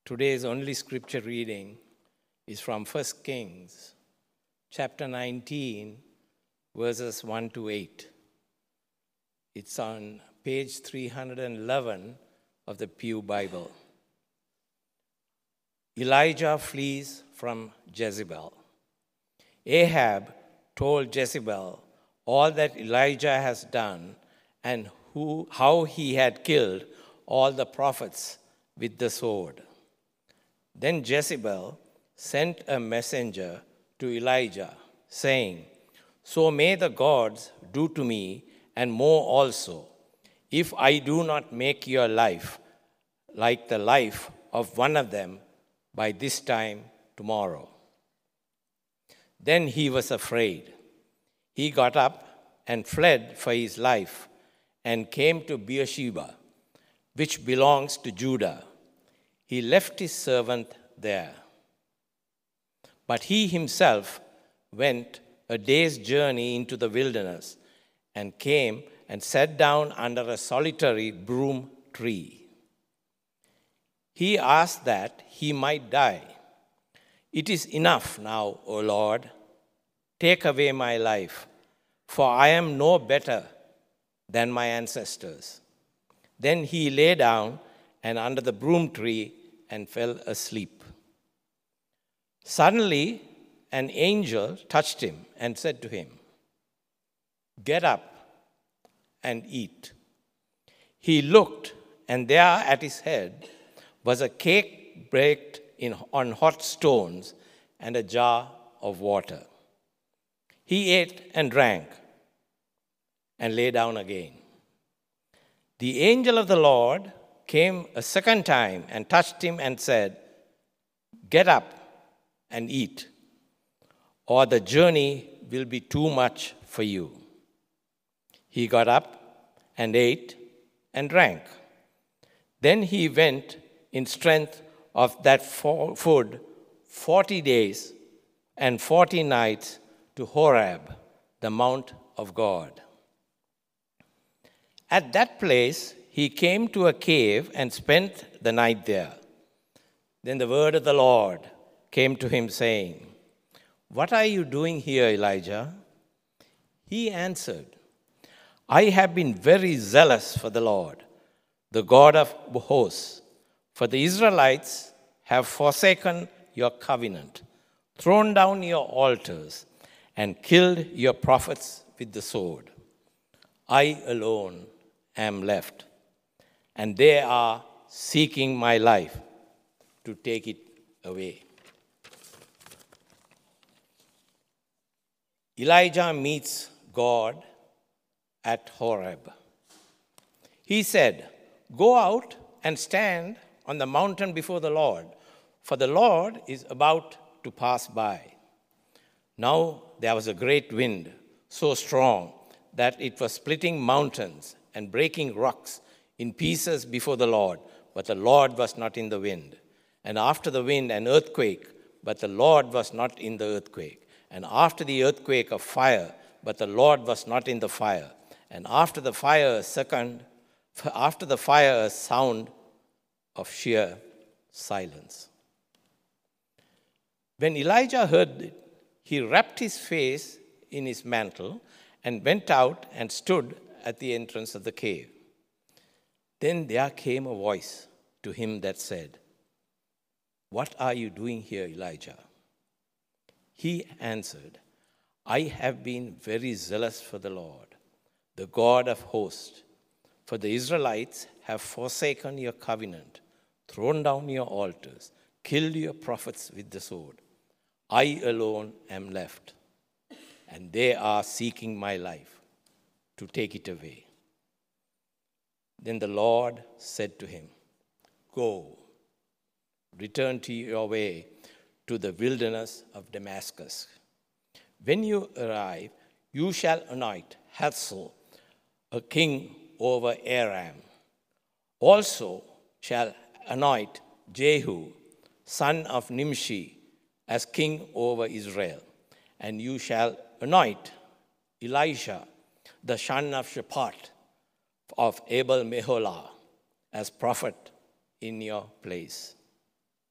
Today's only scripture reading is from 1 Kings, chapter 19, verses 1 to 8. It's on page 311 of the Pew Bible. Elijah flees from Jezebel. Ahab told Jezebel all that Elijah has done and how he had killed all the prophets with the sword. Then Jezebel sent a messenger to Elijah, saying, "So may the gods do to me, and more also, if I do not make your life like the life of one of them by this time tomorrow." Then he was afraid. He got up and fled for his life and came to Beersheba, which belongs to Judah. He left his servant there. But he himself went a day's journey into the wilderness and came and sat down under a solitary broom tree. He asked that he might die. "It is enough now, O Lord. Take away my life, for I am no better than my ancestors." Then he lay down and under the broom tree and fell asleep. Suddenly, an angel touched him and said to him, "Get up and eat." He looked, and there at his head was a cake baked on hot stones and a jar of water. He ate and drank and lay down again. The angel of the Lord came a second time and touched him and said, "Get up and eat, or the journey will be too much for you." He got up and ate and drank. Then he went in strength of that food 40 days and 40 nights to Horeb, the mount of God. At that place, he came to a cave and spent the night there. Then the word of the Lord came to him, saying, "What are you doing here, Elijah?" He answered, "I have been very zealous for the Lord, the God of hosts, for the Israelites have forsaken your covenant, thrown down your altars, and killed your prophets with the sword. I alone am left, and they are seeking my life to take it away." Elijah meets God at Horeb. He said, "Go out and stand on the mountain before the Lord, for the Lord is about to pass by." Now there was a great wind, so strong that it was splitting mountains and breaking rocks in pieces before the Lord, but the Lord was not in the wind. And after the wind, an earthquake, but the Lord was not in the earthquake. And after the earthquake, a fire, but the Lord was not in the fire. And after the fire, a sound of sheer silence. When Elijah heard it, he wrapped his face in his mantle and went out and stood at the entrance of the cave. Then there came a voice to him that said, "What are you doing here, Elijah?" He answered, "I have been very zealous for the Lord, the God of hosts, for the Israelites have forsaken your covenant, thrown down your altars, killed your prophets with the sword. I alone am left, and they are seeking my life to take it away." Then the Lord said to him, "Go, return to your way to the wilderness of Damascus. When you arrive, you shall anoint Hazael, a king over Aram. Also shall anoint Jehu, son of Nimshi, as king over Israel. And you shall anoint Elisha, the son of Shaphat, of Abel Meholah, as prophet in your place."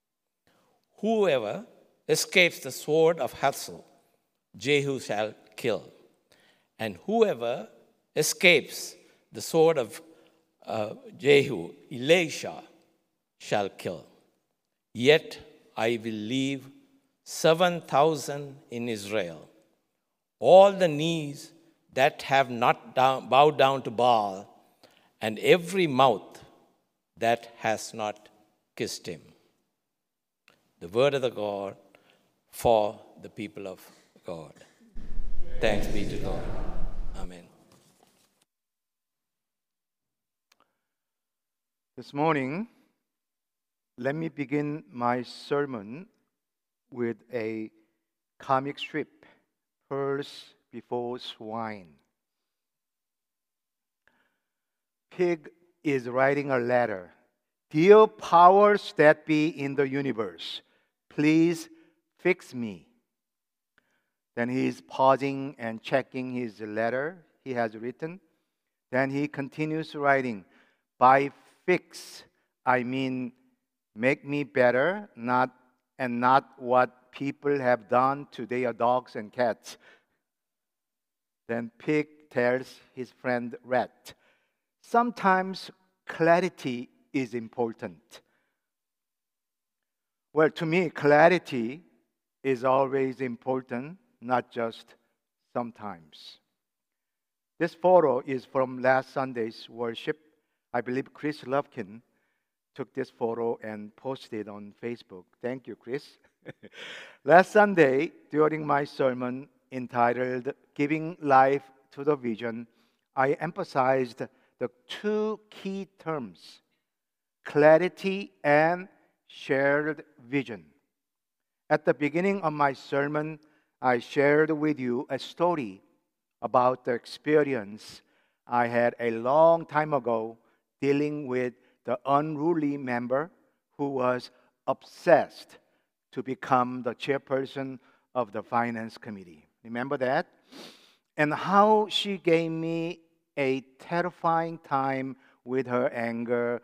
Whoever escapes the sword of Hazael, Jehu shall kill. And whoever escapes the sword of Jehu, Elisha shall kill. Yet I will leave 7,000 in Israel, all the knees that have not bowed down to Baal, and every mouth that has not kissed him. The word of the God for the people of God. Thanks be to God. Amen. This morning, let me begin my sermon with a comic strip, Pearls Before Swine. Pig is writing a letter. Dear powers that be in the universe, please fix me. Then he is pausing and checking his letter he has written. Then he continues writing, by fix, I mean make me better, not what people have done to their dogs and cats. Then Pig tells his friend Rat, sometimes clarity is important. Well, to me, clarity is always important, not just sometimes. This photo is from last Sunday's worship. I believe Chris Lufkin took this photo and posted it on Facebook. Thank you, Chris. Last Sunday, during my sermon entitled Giving Life to the Vision, I emphasized the two key terms, clarity and shared vision. At the beginning of my sermon, I shared with you a story about the experience I had a long time ago dealing with the unruly member who was obsessed to become the chairperson of the finance committee. Remember that? And how she gave me a terrifying time with her anger,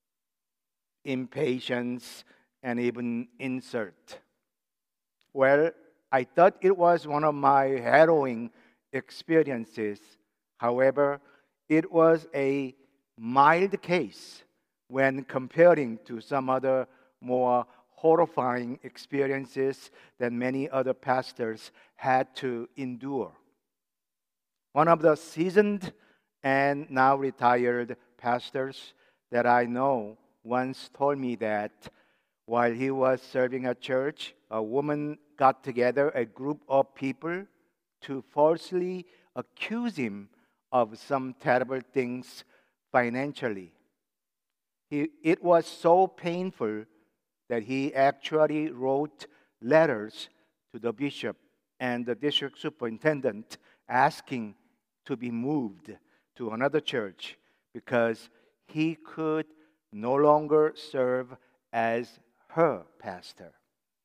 impatience, and even insult. Well, I thought it was one of my harrowing experiences. However, it was a mild case when comparing to some other more horrifying experiences that many other pastors had to endure. One of the seasoned and now retired pastors that I know once told me that while he was serving at church, a woman got together a group of people to falsely accuse him of some terrible things financially. It was so painful that he actually wrote letters to the bishop and the district superintendent asking to be moved to another church because he could no longer serve as her pastor.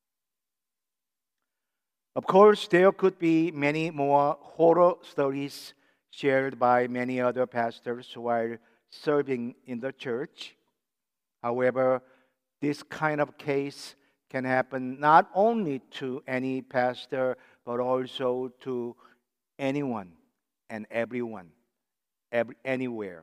Of course, there could be many more horror stories shared by many other pastors while serving in the church. However, this kind of case can happen not only to any pastor, but also to anyone and everyone, anywhere.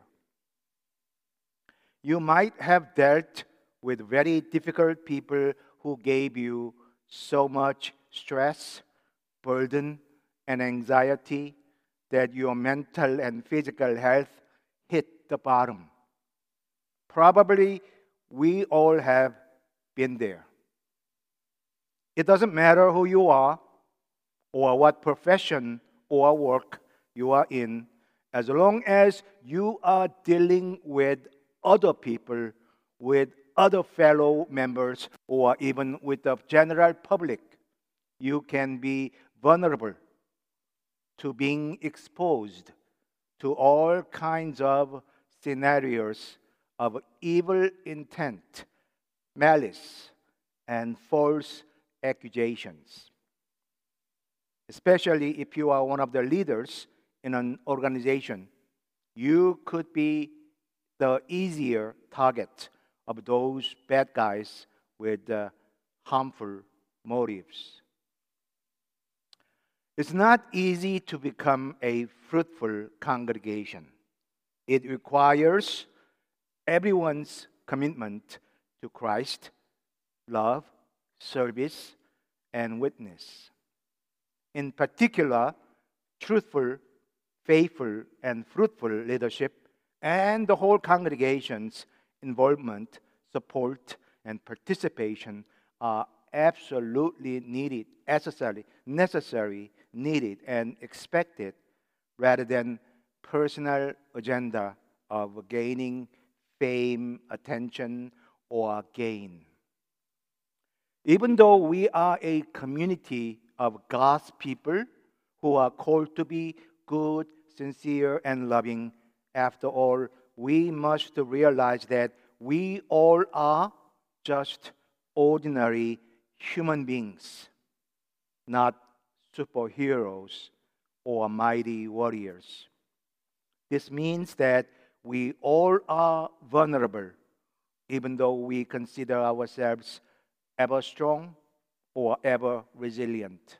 You might have dealt with very difficult people who gave you so much stress, burden, and anxiety that your mental and physical health hit the bottom. Probably we all have been there. It doesn't matter who you are or what profession or work you are in, as long as you are dealing with other people, with other fellow members, or even with the general public, you can be vulnerable to being exposed to all kinds of scenarios of evil intent, malice, and false accusations. Especially if you are one of the leaders in an organization, you could be the easier target of those bad guys with harmful motives. It's not easy to become a fruitful congregation. It requires everyone's commitment to Christ, love, service, and witness. In particular, truthful, faithful, and fruitful leadership and the whole congregation's involvement, support, and participation are absolutely needed, necessary, needed, and expected rather than personal agenda of gaining fame, attention, or gain. Even though we are a community of God's people who are called to be good, sincere, and loving, after all, we must realize that we all are just ordinary human beings, not superheroes or mighty warriors. This means that we all are vulnerable, even though we consider ourselves ever strong or ever resilient.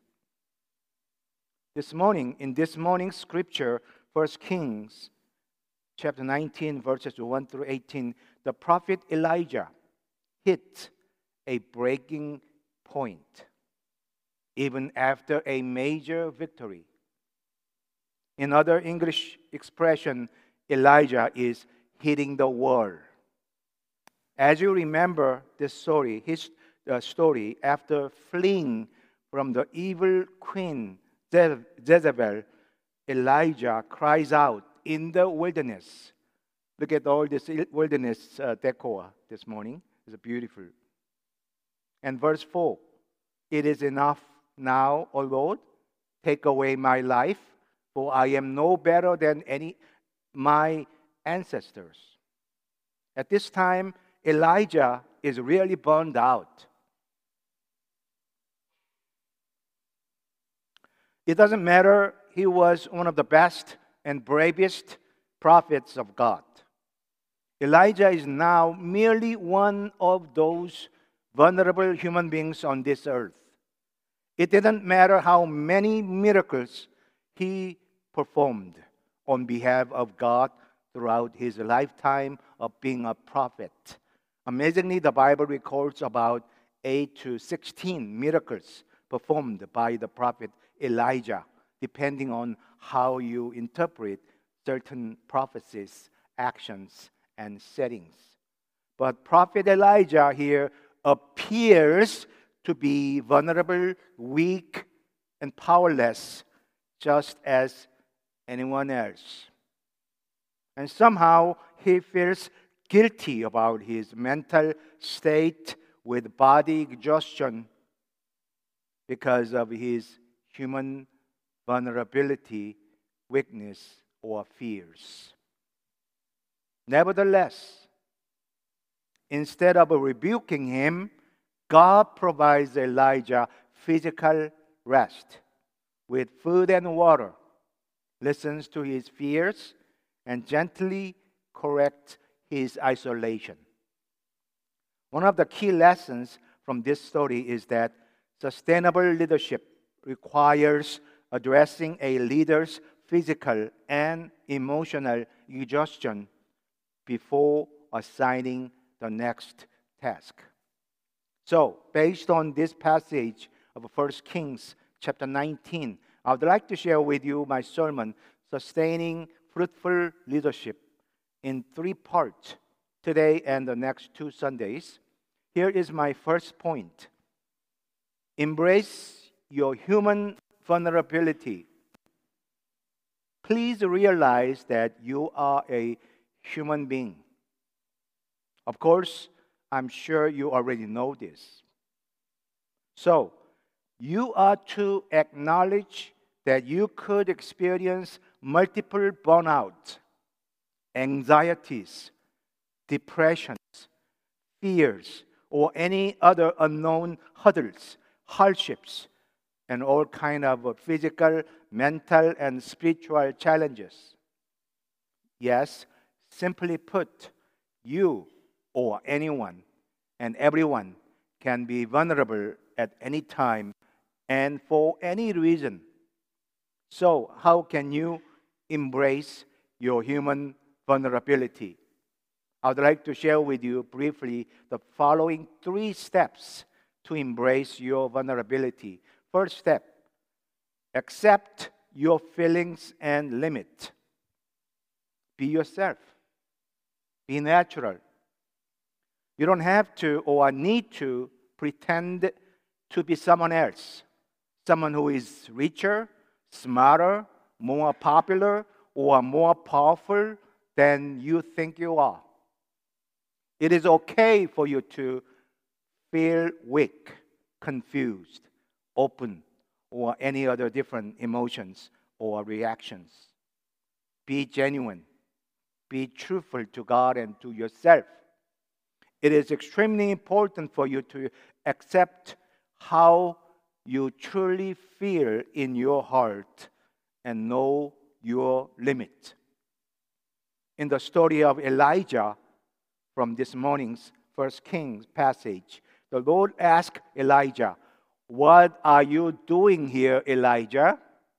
In this morning's scripture, 1 Kings chapter 19, verses 1 through 18, the prophet Elijah hit a breaking point even after a major victory. In other English expression, Elijah is hitting the wall. As you remember this story, his story, after fleeing from the evil queen Jezebel, Elijah cries out in the wilderness. Look at all this wilderness decor this morning. It's beautiful. And verse 4, it is enough now, O Lord, take away my life, for I am no better than my ancestors. At this time, Elijah is really burned out. It doesn't matter, he was one of the best and bravest prophets of God. Elijah is now merely one of those vulnerable human beings on this earth. It didn't matter how many miracles he performed on behalf of God throughout his lifetime of being a prophet. Amazingly, the Bible records about 8 to 16 miracles performed by the prophet Elijah, depending on how you interpret certain prophecies, actions, and settings. But prophet Elijah here appears to be vulnerable, weak, and powerless, just as anyone else. And somehow he feels guilty about his mental state with body exhaustion because of his human vulnerability, weakness, or fears. Nevertheless, instead of rebuking him, God provides Elijah physical rest with food and water, listens to his fears, and gently corrects his isolation. One of the key lessons from this story is that sustainable leadership requires addressing a leader's physical and emotional exhaustion before assigning the next task. So, based on this passage of 1 Kings chapter 19, I would like to share with you my sermon, Sustaining Fruitful Leadership, in 3 parts today and the next 2 Sundays. Here is my first point. Embrace your human vulnerability. Please realize that you are a human being. Of course, I'm sure you already know this. So, you are to acknowledge that you could experience multiple burnouts, anxieties, depressions, fears, or any other unknown hurdles, hardships, and all kinds of physical, mental, and spiritual challenges. Yes, simply put, you or anyone and everyone can be vulnerable at any time and for any reason. So, how can you embrace your human vulnerability? I would like to share with you briefly the following 3 steps to embrace your vulnerability. First step, accept your feelings and limit. Be yourself. Be natural. You don't have to or need to pretend to be someone else, someone who is richer, smarter, more popular, or more powerful than you think you are. It is okay for you to feel weak, confused, open, or any other different emotions or reactions. Be genuine. Be truthful to God and to yourself. It is extremely important for you to accept how you truly feel in your heart and know your limit. In the story of Elijah from this morning's 1 Kings passage, the Lord asked Elijah, "What are you doing here, Elijah?"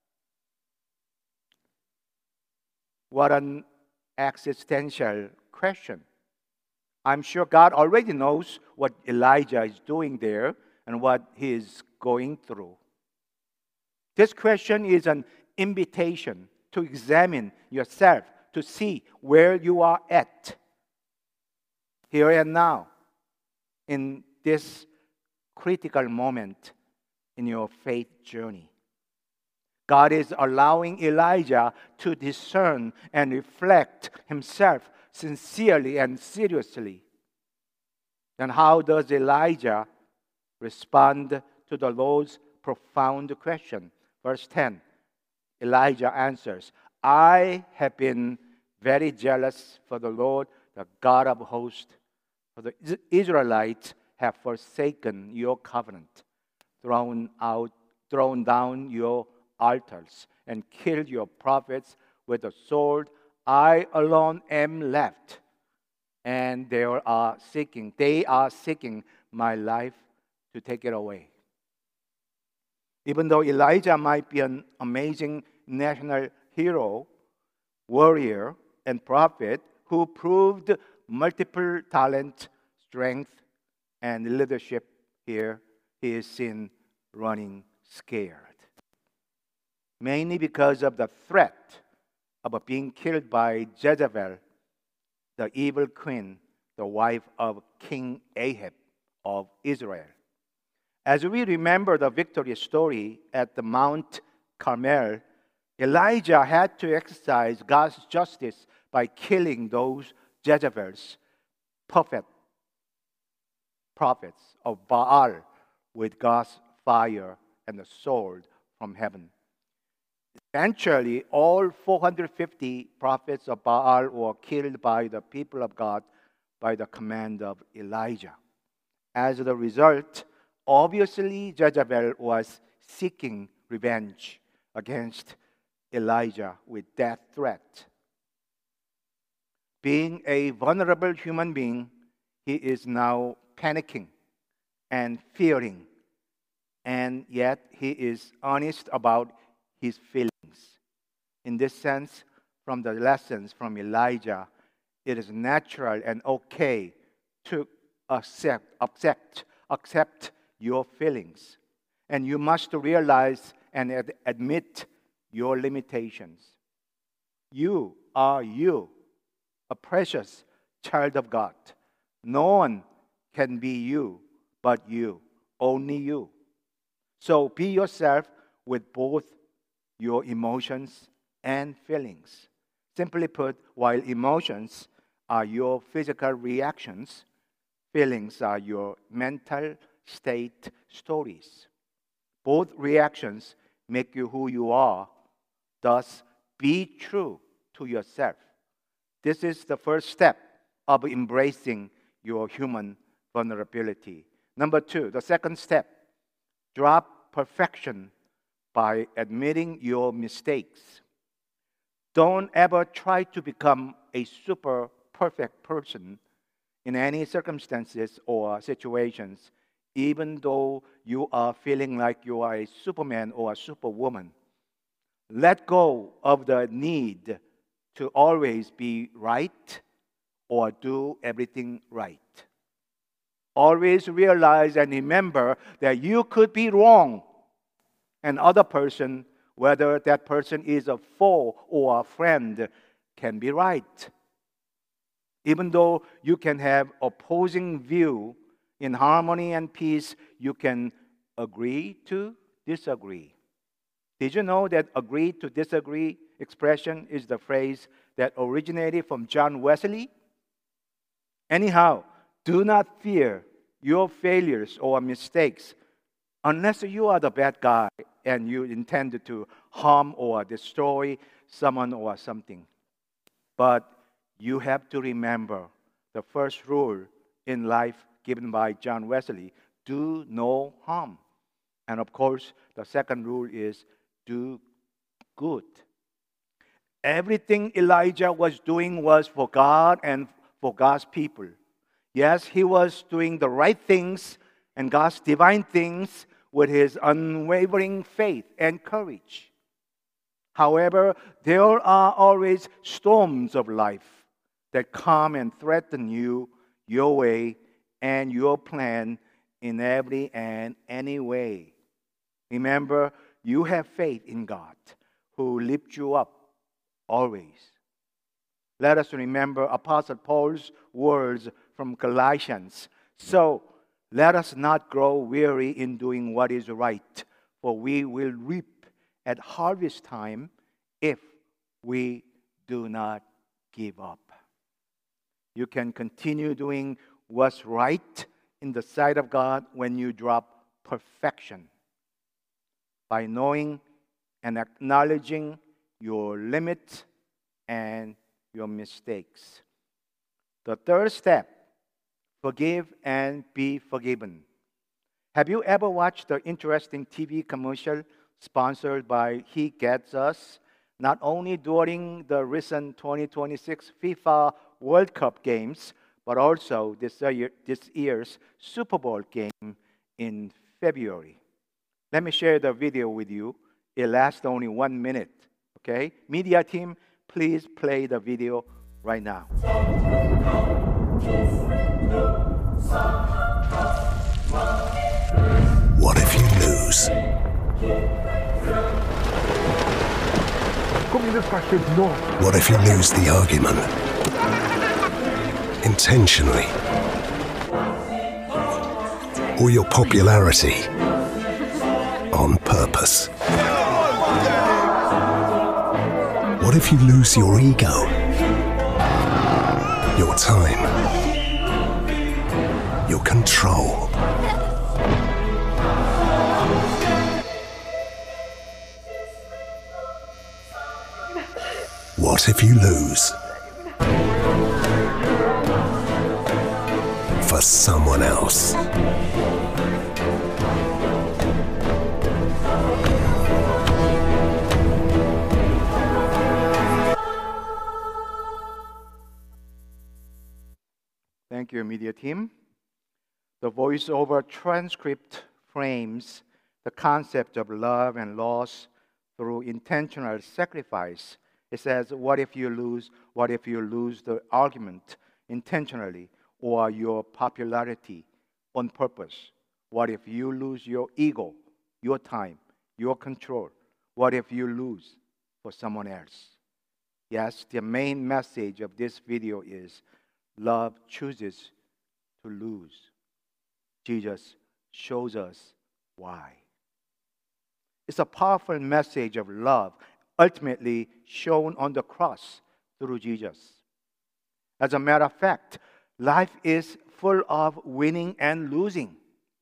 What an existential question. I'm sure God already knows what Elijah is doing there and what he is going through. This question is an invitation to examine yourself, to see where you are at, here and now, in this critical moment in your faith journey. God is allowing Elijah to discern and reflect himself sincerely and seriously. And how does Elijah respond to the Lord's profound question? Verse 10, Elijah answers, "I have been very jealous for the Lord, the God of hosts, for the Israelites have forsaken your covenant, thrown down your altars, and killed your prophets with the sword. I alone am left, and they are seeking my life to take it away." Even though Elijah might be an amazing national hero, warrior, and prophet who proved multiple talent, strength, and leadership here, he is seen running scared. Mainly because of the threat of being killed by Jezebel, the evil queen, the wife of King Ahab of Israel. As we remember the victory story at the Mount Carmel, Elijah had to exercise God's justice by killing those Jezebel's prophets of Baal with God's fire and the sword from heaven. Eventually, all 450 prophets of Baal were killed by the people of God by the command of Elijah. As a result, obviously, Jezebel was seeking revenge against Elijah with death threat. Being a vulnerable human being, he is now panicking and fearing, and yet he is honest about his feelings. In this sense, from the lessons from Elijah, it is natural and okay to accept your feelings. And you must realize and admit your limitations. You are you, a precious child of God. No one can be you but you, only you. So be yourself with both your emotions and feelings. Simply put, while emotions are your physical reactions, feelings are your mental state stories. Both reactions make you who you are. Thus, be true to yourself. This is the first step of embracing your human vulnerability. Number 2, the second step, drop perfection by admitting your mistakes. Don't ever try to become a super perfect person in any circumstances or situations. even though you are feeling like you are a Superman or a Superwoman. Let go of the need to always be right or do everything right. Always realize and remember that you could be wrong. And other person, whether that person is a foe or a friend, can be right. Even though you can have opposing view, in harmony and peace, you can agree to disagree. Did you know that agree to disagree expression is the phrase that originated from John Wesley? Anyhow, do not fear your failures or mistakes unless you are the bad guy and you intend to harm or destroy someone or something. But you have to remember the first rule in life given by John Wesley: do no harm. And of course, the second rule is do good. Everything Elijah was doing was for God and for God's people. Yes, he was doing the right things and God's divine things with his unwavering faith and courage. However, there are always storms of life that come and threaten you, your way, and your plan in every and any way. Remember, you have faith in God who lifts you up always. Let us remember Apostle Paul's words from Galatians. So, let us not grow weary in doing what is right, for we will reap at harvest time if we do not give up. You can continue doing what's right in the sight of God when you drop perfection, by knowing and acknowledging your limits and your mistakes. The third step: forgive and be forgiven. Have you ever watched the interesting TV commercial sponsored by He Gets Us? Not only during the recent 2026 FIFA World Cup games, but also this year's Super Bowl game in February. Let me share the video with you. It lasts only 1 minute. Okay? Media team, please play the video right now. What if you lose? What if you lose the argument? Intentionally? Or your popularity on purpose? What if you lose your ego? Your time? Your control? What if you lose for someone else? Thank you, media team. The voiceover transcript frames the concept of love and loss through intentional sacrifice. It says, what if you lose the argument intentionally, or your popularity on purpose? What if you lose your ego, your time, your control? What if you lose for someone else? Yes, the main message of this video is love chooses to lose. Jesus shows us why. It's a powerful message of love, ultimately shown on the cross through Jesus. As a matter of fact, life is full of winning and losing.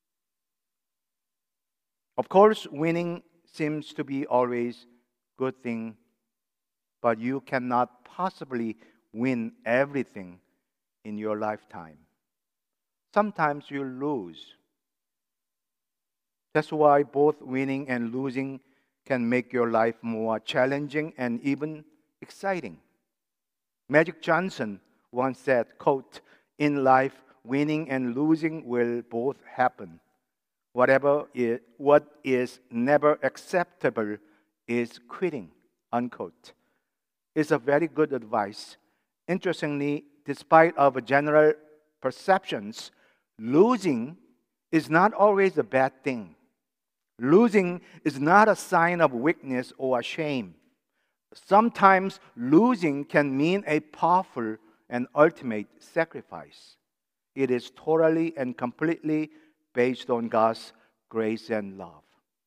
Of course, winning seems to be always a good thing, but you cannot possibly win everything in your lifetime. Sometimes you lose. That's why both winning and losing can make your life more challenging and even exciting. Magic Johnson once said, quote, "In life, winning and losing will both happen. What is never acceptable is quitting, unquote. It's a very good advice. Interestingly, despite of general perceptions, losing is not always a bad thing. Losing is not a sign of weakness or shame. Sometimes losing can mean a powerful and ultimate sacrifice. It is totally and completely based on God's grace and love.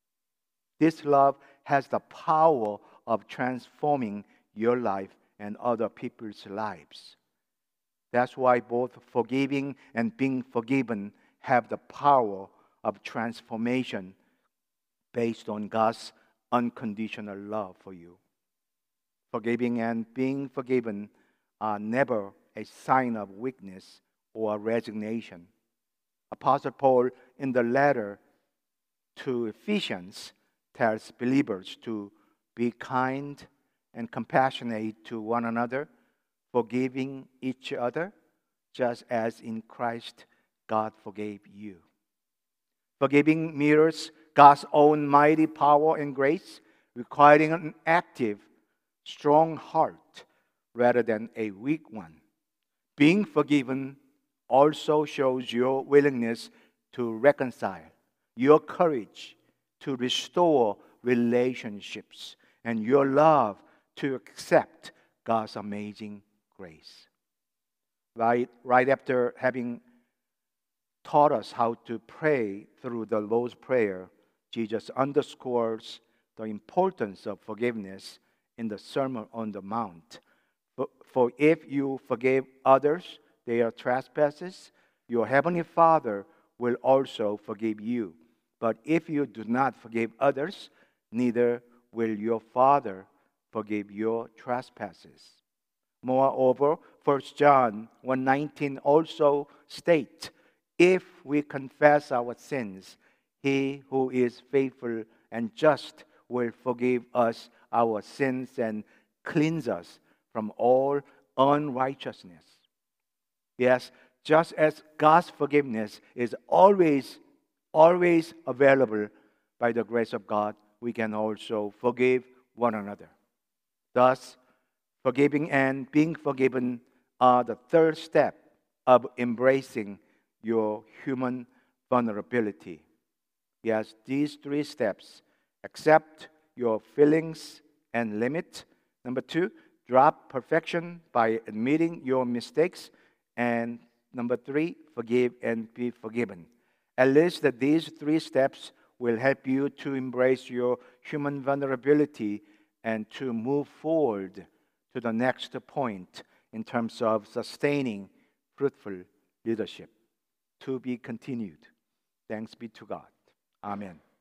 This love has the power of transforming your life and other people's lives. That's why both forgiving and being forgiven have the power of transformation based on God's unconditional love for you. Forgiving and being forgiven are never a sign of weakness or resignation. Apostle Paul, in the letter to Ephesians, tells believers to be kind and compassionate to one another, forgiving each other, just as in Christ God forgave you. Forgiving mirrors God's own mighty power and grace, requiring an active, strong heart rather than a weak one. Being forgiven also shows your willingness to reconcile, your courage to restore relationships, and your love to accept God's amazing grace. Right after having taught us how to pray through the Lord's Prayer, Jesus underscores the importance of forgiveness in the Sermon on the Mount. For if you forgive others their trespasses, your heavenly Father will also forgive you. But if you do not forgive others, neither will your Father forgive your trespasses. Moreover, 1 John 1:19 also states, if we confess our sins, He who is faithful and just will forgive us our sins and cleanse us from all unrighteousness. Yes, just as God's forgiveness is always available by the grace of God, we can also forgive one another. Thus, forgiving and being forgiven are the third step of embracing your human vulnerability. Yes, these three steps: accept your feelings and limit. Number 2, drop perfection by admitting your mistakes. And number 3, forgive and be forgiven. At least that these three steps will help you to embrace your human vulnerability and to move forward to the next point in terms of sustaining fruitful leadership. To be continued. Thanks be to God. Amen.